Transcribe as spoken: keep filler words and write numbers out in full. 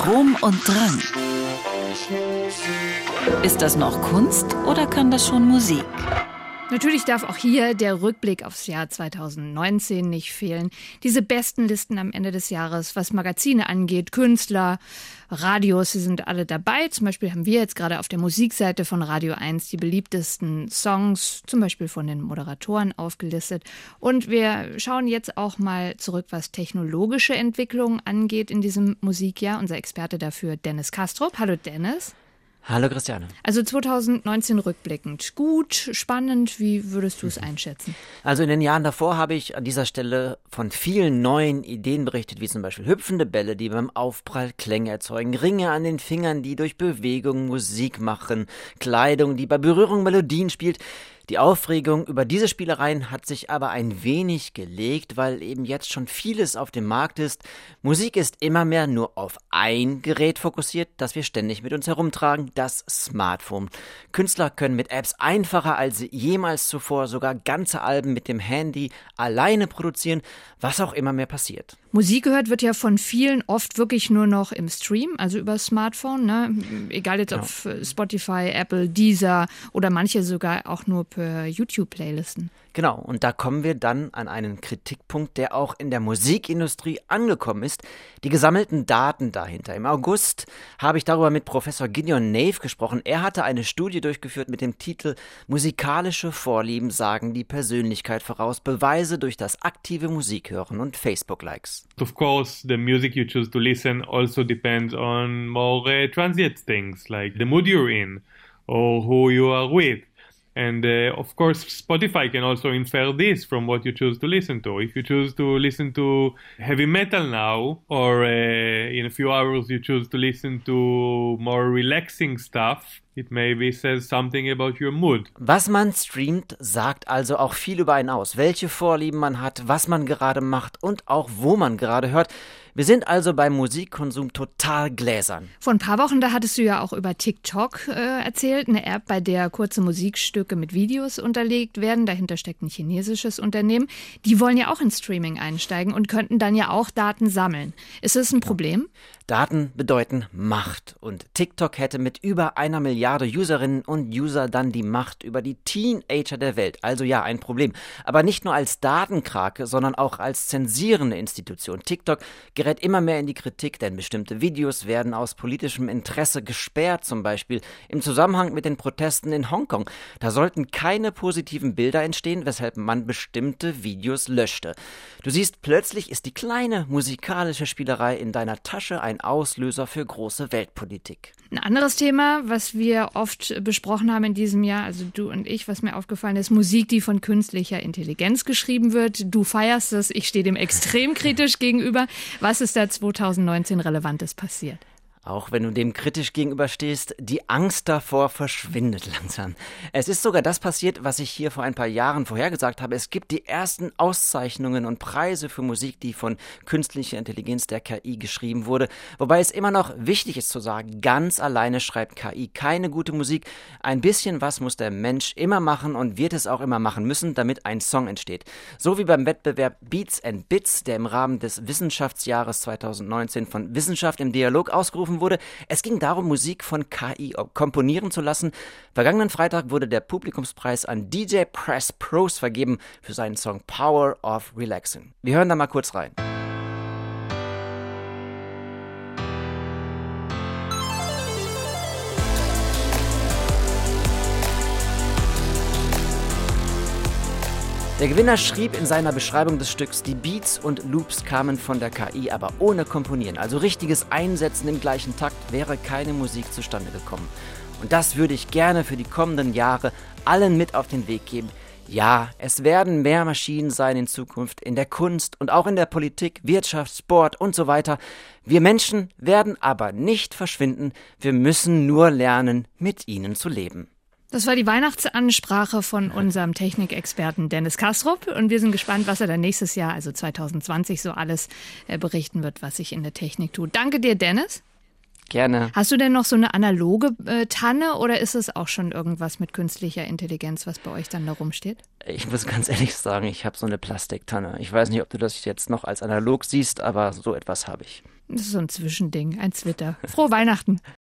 Strom und Drang. Ist das noch Kunst oder kann das schon Musik? Natürlich darf auch hier der Rückblick aufs Jahr zweitausendneunzehn nicht fehlen. Diese besten Listen am Ende des Jahres, was Magazine angeht, Künstler, Radios, sie sind alle dabei. Zum Beispiel haben wir jetzt gerade auf der Musikseite von Radio eins die beliebtesten Songs, zum Beispiel von den Moderatoren, aufgelistet. Und wir schauen jetzt auch mal zurück, was technologische Entwicklungen angeht in diesem Musikjahr. Unser Experte dafür, Dennis Kastrup. Hallo Dennis. Hallo Christiane. Also zweitausendneunzehn rückblickend. Gut, spannend, wie würdest du es einschätzen? Also in den Jahren davor habe ich an dieser Stelle von vielen neuen Ideen berichtet, wie zum Beispiel hüpfende Bälle, die beim Aufprall Klänge erzeugen, Ringe an den Fingern, die durch Bewegung Musik machen, Kleidung, die bei Berührung Melodien spielt. Die Aufregung über diese Spielereien hat sich aber ein wenig gelegt, weil eben jetzt schon vieles auf dem Markt ist. Musik ist immer mehr nur auf ein Gerät fokussiert, das wir ständig mit uns herumtragen, das Smartphone. Künstler können mit Apps einfacher als jemals zuvor sogar ganze Alben mit dem Handy alleine produzieren, was auch immer mehr passiert. Musik gehört wird ja von vielen oft wirklich nur noch im Stream, also über Smartphone, ne? Egal jetzt ob ja. Spotify, Apple, Deezer oder manche sogar auch nur per YouTube-Playlisten. Genau, und da kommen wir dann an einen Kritikpunkt, der auch in der Musikindustrie angekommen ist, die gesammelten Daten dahinter. Im August habe ich darüber mit Professor Gideon Nave gesprochen. Er hatte eine Studie durchgeführt mit dem Titel Musikalische Vorlieben sagen die Persönlichkeit voraus, Beweise durch das aktive Musikhören und Facebook-Likes. Of course, the music you choose to listen also depends on more uh, transient things, like the mood you're in or who you are with. And uh, of course, Spotify can also infer this from what you choose to listen to. If you choose to listen to heavy metal now, or uh, in a few hours you choose to listen to more relaxing stuff, it maybe says something about your mood. Was man streamt, sagt also auch viel über einen aus. Welche Vorlieben man hat, was man gerade macht und auch wo man gerade hört. Wir sind also beim Musikkonsum total gläsern. Vor ein paar Wochen, da hattest du ja auch über TikTok äh, erzählt, eine App, bei der kurze Musikstücke mit Videos unterlegt werden. Dahinter steckt ein chinesisches Unternehmen. Die wollen ja auch ins Streaming einsteigen und könnten dann ja auch Daten sammeln. Ist das ein Problem? Daten bedeuten Macht. Und TikTok hätte mit über einer Milliarde Userinnen und User dann die Macht über die Teenager der Welt. Also ja, ein Problem. Aber nicht nur als Datenkrake, sondern auch als zensierende Institution. TikTok gerät immer mehr in die Kritik, denn bestimmte Videos werden aus politischem Interesse gesperrt, zum Beispiel im Zusammenhang mit den Protesten in Hongkong. Da sollten keine positiven Bilder entstehen, weshalb man bestimmte Videos löschte. Du siehst, plötzlich ist die kleine musikalische Spielerei in deiner Tasche ein Auslöser für große Weltpolitik. Ein anderes Thema, was wir oft besprochen haben in diesem Jahr, also du und ich, was mir aufgefallen ist, Musik, die von künstlicher Intelligenz geschrieben wird. Du feierst es, ich stehe dem extrem kritisch gegenüber. Was ist da zweitausendneunzehn Relevantes passiert? Auch wenn du dem kritisch gegenüberstehst, die Angst davor verschwindet langsam. Es ist sogar das passiert, was ich hier vor ein paar Jahren vorhergesagt habe. Es gibt die ersten Auszeichnungen und Preise für Musik, die von künstlicher Intelligenz, der K I, geschrieben wurde. Wobei es immer noch wichtig ist zu sagen, ganz alleine schreibt K I keine gute Musik. Ein bisschen was muss der Mensch immer machen und wird es auch immer machen müssen, damit ein Song entsteht. So wie beim Wettbewerb Beats and Bits, der im Rahmen des Wissenschaftsjahres zweitausendneunzehn von Wissenschaft im Dialog ausgerufen wurde. Es ging darum, Musik von K I komponieren zu lassen. Vergangenen Freitag wurde der Publikumspreis an D J Press Pros vergeben für seinen Song Power of Relaxing. Wir hören da mal kurz rein. Der Gewinner schrieb in seiner Beschreibung des Stücks, die Beats und Loops kamen von der K I, aber ohne Komponieren, also richtiges Einsetzen im gleichen Takt, wäre keine Musik zustande gekommen. Und das würde ich gerne für die kommenden Jahre allen mit auf den Weg geben. Ja, es werden mehr Maschinen sein in Zukunft, in der Kunst und auch in der Politik, Wirtschaft, Sport und so weiter. Wir Menschen werden aber nicht verschwinden, wir müssen nur lernen, mit ihnen zu leben. Das war die Weihnachtsansprache von unserem Technikexperten Dennis Kastrup und wir sind gespannt, was er dann nächstes Jahr, also zweitausendzwanzig, so alles berichten wird, was sich in der Technik tut. Danke dir, Dennis. Gerne. Hast du denn noch so eine analoge äh, Tanne oder ist es auch schon irgendwas mit künstlicher Intelligenz, was bei euch dann da rumsteht? Ich muss ganz ehrlich sagen, ich habe so eine Plastiktanne. Ich weiß nicht, ob du das jetzt noch als analog siehst, aber so etwas habe ich. Das ist so ein Zwischending, ein Zwitter. Frohe Weihnachten.